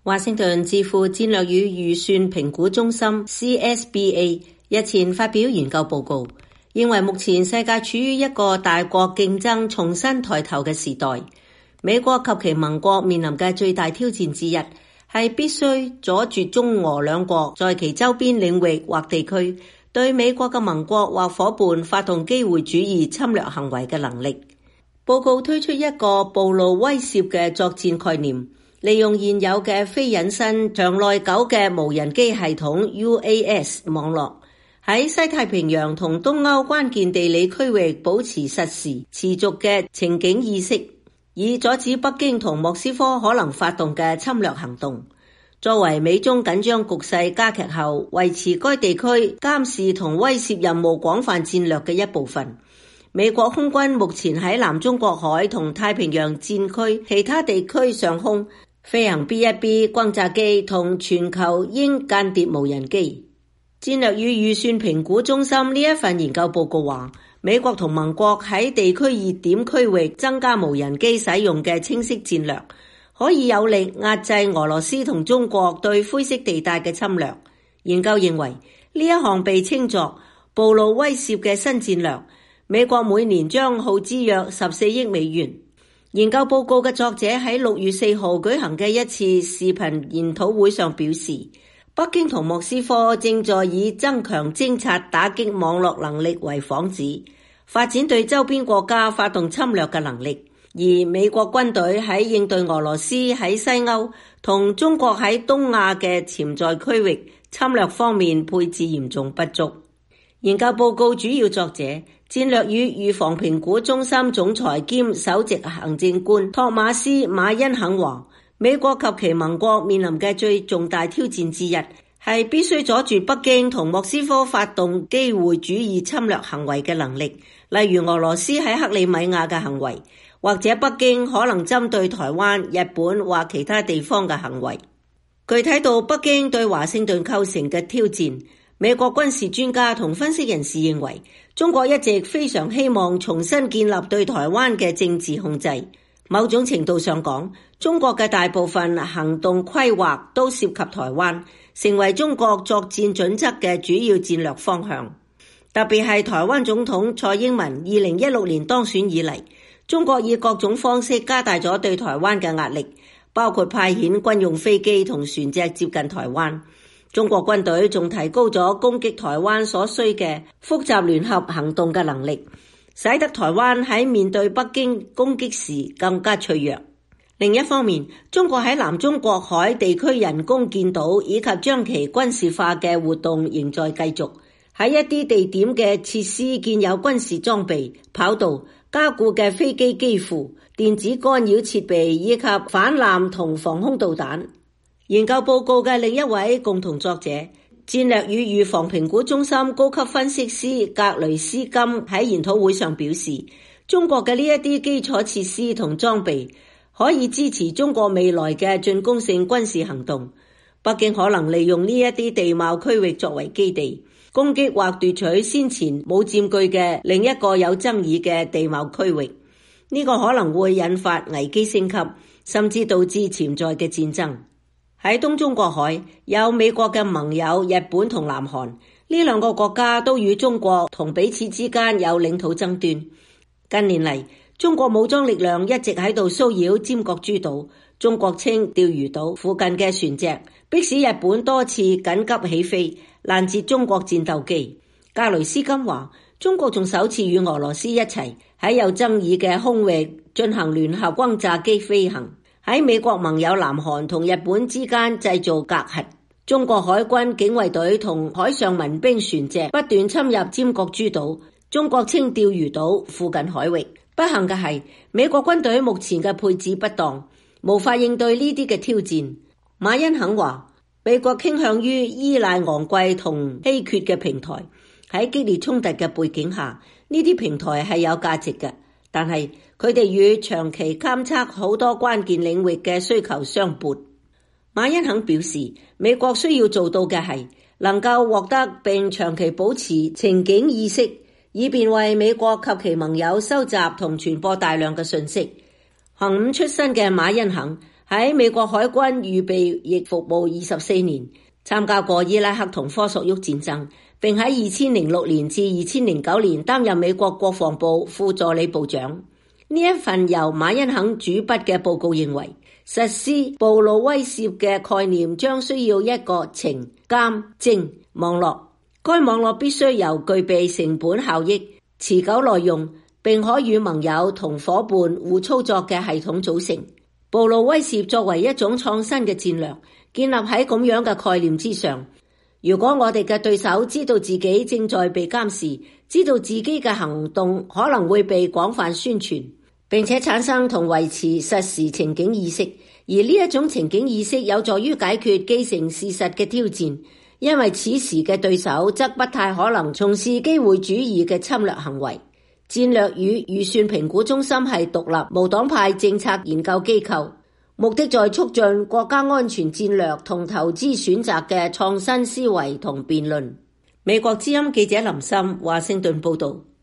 華盛頓智庫戰略與預算評估中心 CSBA 日前發表研究報告，認為目前世界處於一個大國競爭重新抬頭嘅時代。美國及其盟國面臨嘅最大挑戰之一係必須阻絕中俄兩國在其周邊領域或地區對美國嘅盟國或夥伴發動機會主義侵略行為嘅能力。報告推出一個暴露威懾嘅作戰概念，利用現有嘅非隱身長內久嘅無人機系統 UAS 網絡，喺西太平洋同東歐關鍵地理區域保持實時持續嘅情景意識，以阻止北京同莫斯科可能發動嘅侵略行動。作為美中緊張局勢加劇後維持該地區監視同威懾任務廣泛戰略嘅一部分，美國空軍目前喺南中國海同太平洋戰區其他地區上空飛行 B-1B 轟炸機同全球鷹間諜無人機。戰略與預算評估中心呢一份研究報告話，美國同盟國喺地區熱點區域增加無人機使用嘅清晰戰略，可以有力壓制俄羅斯同中國對灰色地帶嘅侵略。研究認為，呢一項被稱作暴露威懾嘅新戰略，美國每年將耗資約14億美元。研究報告嘅作者喺6月4號舉行嘅一次視頻研討會上表示，北京同莫斯科正在以增強偵察打擊網絡能力為幌子，發展對周邊國家發動侵略嘅能力。而美國軍隊喺應對俄羅斯喺西歐同中國喺東亞嘅潛在區域侵略方面配置嚴重不足。研究報告主要作者戰略與預防評估中心總裁兼首席行政官托馬斯·馬恩肯話，美國及其盟國面臨嘅最重大挑戰之一係必須阻住北京同莫斯科發動機會主義侵略行為嘅能力，例如俄羅斯喺克里米亞嘅行為，或者北京可能針對台灣、日本或其他地方嘅行為。具體到北京對華盛頓構成嘅挑戰，美國軍事專家同分析人士認為，中國一直非常希望重新建立對台灣嘅政治控制。某種程度上講，中國嘅大部分行動規劃都涉及台灣，成為中國作戰準則嘅主要戰略方向。特別係台灣總統蔡英文2016年當選以來，中國以各種方式加大咗對台灣嘅壓力，包括派遣軍用飛機同船隻接近台灣。中國軍隊仲提高咗攻擊台灣所需嘅複雜聯合行動嘅能力，使得台灣喺面對北京攻擊時更加脆弱。另一方面，中國喺南中國海地區人工建島以及將其軍事化嘅活動仍在繼續，喺一啲地點嘅設施建有軍事裝備、跑道、加固嘅飛機機庫、電子干擾設備以及反艦同防空導彈。研究報告嘅另一位共同作者，戰略與預防評估中心高級分析師格雷斯金喺研討會上表示，中國嘅呢一啲基礎設施同裝備可以支持中國未來嘅進攻性軍事行動。北京可能利用呢一啲地貌區域作為基地，攻擊或奪取先前冇佔據嘅另一個有爭議嘅地貌區域。呢個可能會引發危機升級，甚至導致潛在嘅戰爭。喺東中國海有美國嘅盟友日本同南韓，呢兩個國家都與中國同彼此之間有領土爭端。近年嚟，中國武裝力量一直喺度騷擾尖閣諸島、中國稱釣魚島附近嘅船隻，迫使日本多次緊急起飛攔截中國戰鬥機。格雷斯金話，中國仲首次與俄羅斯一齊喺有爭議嘅空域進行聯合轟炸機飛行，喺美國盟友南韓同日本之間製造隔閡。中國海軍警衛隊同海上民兵船隻不斷侵入尖閣諸島、中國稱釣魚島附近海域。不幸嘅係，美國軍隊目前嘅配置不當，無法應對呢啲嘅挑戰。馬恩肯話，美國傾向於依賴昂貴同稀缺嘅平台，喺激烈衝突嘅背景下，呢啲平台係有價值嘅，但係佢哋與長期監測好多關鍵領域嘅需求相悖。馬恩肯表示，美國需要做到嘅係能夠獲得並長期保持情景意識，以便為美國及其盟友收集同傳播大量嘅信息。行伍出身嘅馬恩肯喺美國海軍預備役服務24年，參加過伊拉克同科索沃戰爭，並喺2006年至2009年擔任美國國防部副助理部長。呢一份由馬恩肯主筆嘅報告認為，實施暴露威懾嘅概念將需要一個情監偵網絡，該網絡必須由具備成本效益、持久耐用，並可與盟友同夥伴互操作嘅系統組成。暴露威懾作為一種創新嘅戰略，建立喺咁樣嘅概念之上。如果我哋嘅對手知道自己正在被監視，知道自己嘅行動可能會被廣泛宣傳，並且產生同維持實時情景意識，而呢一種情景意識有助於解決既成事實嘅挑戰，因為此時嘅對手則不太可能從事機會主義嘅侵略行為。戰略與預算評估中心係獨立無黨派政策研究機構，目的在促進國家安全戰略同投資選擇嘅創新思維同辯論。美國之音記者林森華盛頓報道。